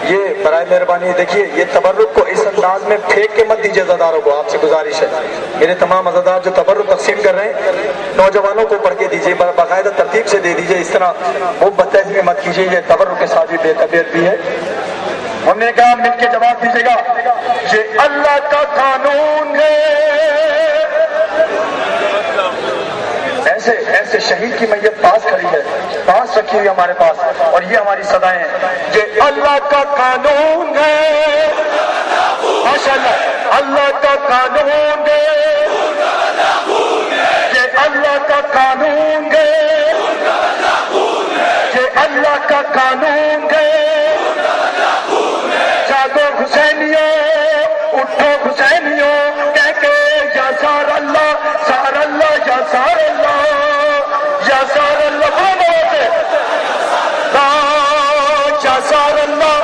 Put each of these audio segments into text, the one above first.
یہ برائے مہربانی دیکھیے یہ تبرک کو اس انداز میں پھینک کے مت دیجیے عزاداروں کو، آپ سے گزارش ہے، میرے تمام عزادار جو تبرک تقسیم کر رہے ہیں نوجوانوں کو پڑھ کے دیجیے، باقاعدہ ترتیب سے دے دیجیے، اس طرح وہ بدتہذی مت کیجیے، یہ تبرک کے ساتھ بھی بے طبیعت بھی ہے۔ ہم نے کہا مل کے جواب دیجیے گا، یہ اللہ کا قانون ہے، ایسے شہید کی میت پاس کھڑی ہے، پاس رکھی ہوئی ہمارے پاس، اور یہ ہماری صدائیں ہیں، یہ اللہ کا قانون ہے، ماشاءاللہ اللہ کا قانون ہے، یہ اللہ کا قانون ہے، یہ اللہ کا قانون ہے، جاگو حسینیوں اٹھو حسینیوں کہہ کے یا سار اللہ سار اللہ یا سار اللہ یا سار اللہ یا سار اللہ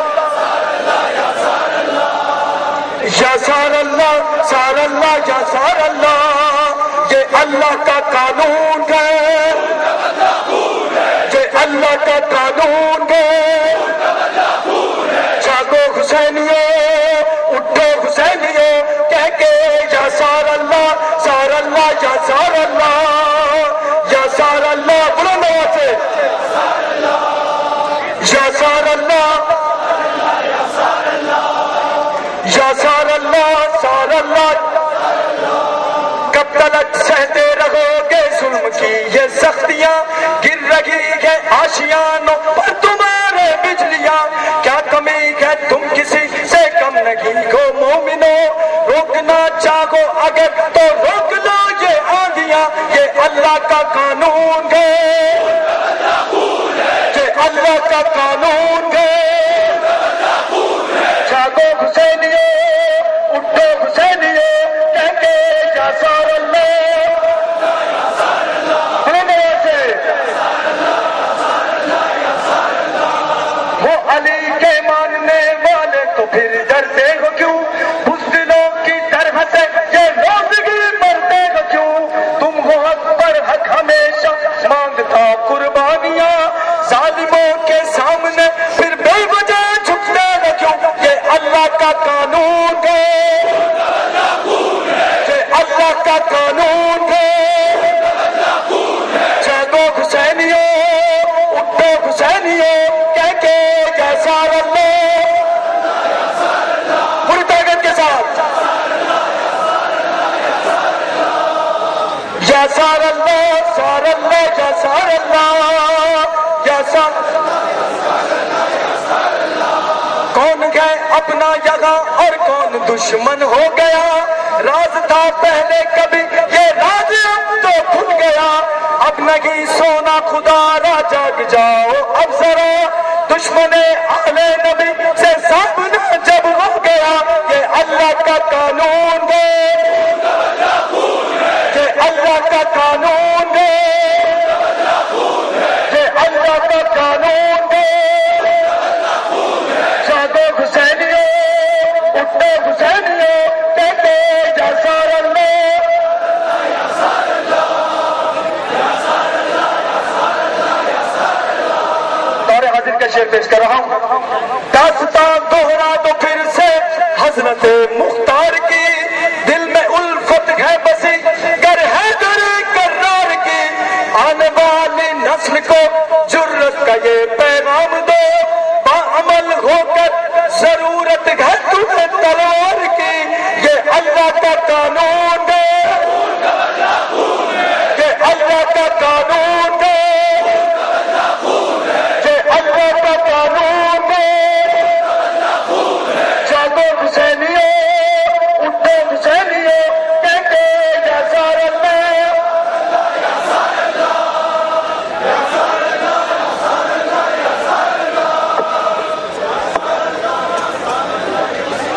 یا سار اللہ سار اللہ یا سار اللہ، یہ اللہ کا قانون ہے، یہ اللہ کا قانون ہے، جاگو حسینیوں اٹھو حسینیوں کہہ کے یا سار اللہ سار اللہ یا سار اللہ یا سار اللہ، بلند آواز سے یا سار اللہ یا سار اللہ سار اللہ، کب تلک سہتے رہو گے ظلم کی یہ سختیاں، گر رہی ہے آشیانوں پر تمہارے بجلیاں، کیا کمی ہے تم کسی سے کم نہیں ہو مومنو، روکنا چاہو اگر تو روک لو یہ آندیاں، یہ اللہ کا قانون ہے، یہ اللہ کا قانون ہے، جاگو حسینیوں اٹھو حسینیوں کہہ کے یا سار اللہ، وہ علی کے ماننے والے تو پھر ڈرتے ہو کیوں، بزدلوں کی طرح سے یہ روزگی مرتے ہو کیوں، تم ہو حق پر حق ہمیشہ مانگتا قربانیاں، ظالموں کے سامنے پھر بے وجہ جھکتے ہو کیوں، یہ اللہ کا قانون ہے، یہ اللہ کا قانون ہے، جاگو حسینیوں اٹھو حسینیوں کہہ کے یا سار اللہ، پوری طاقت کے ساتھ یا سار اللہ سار اللہ یا سار اللہ یا سار، کون ہے اپنا یہاں اور کون دشمن ہو گیا، راز تھا پہلے کبھی یہ راز اب تو کھل گیا، اب نہیں سونا خدا را جاگ جاؤ اب ذرا، دشمن اہل نبی سے سامنا جب ہو گیا، یہ اللہ کا قانون ہے، یہ اللہ کا قانون ہے، یہ اللہ کا قانون ہے، جاگو حسینیوں اٹھو حسینیوں کہتے یا سار اللہ، حاضر کا شعر پیش کر رہا ہوں، داستان دوہرا دو پھر سے حضرت مختار کی، دل میں الفت ہے بسی گر حیدر کرار کی، آنے والی نسل کو جرت کا یہ